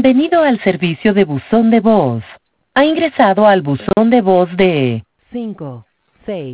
Bienvenido al servicio de buzón de voz. Ha ingresado al buzón de voz de 5, 6.